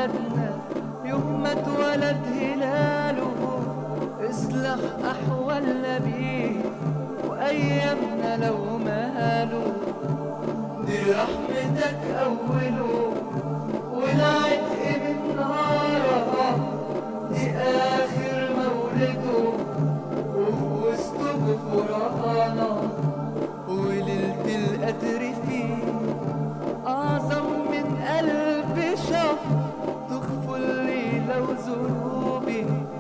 بلدنا يوم ما اتولد هلاله، اصلح أحوالنا بيه وأيامنا لو ماله. دي رحمتك أوله والعتق من نارها، دي آخر مولده وفي وسطه غفرانا، وليلة القدر فيه أعظم من 1000 شهر، تغفر لي لو ذنوبي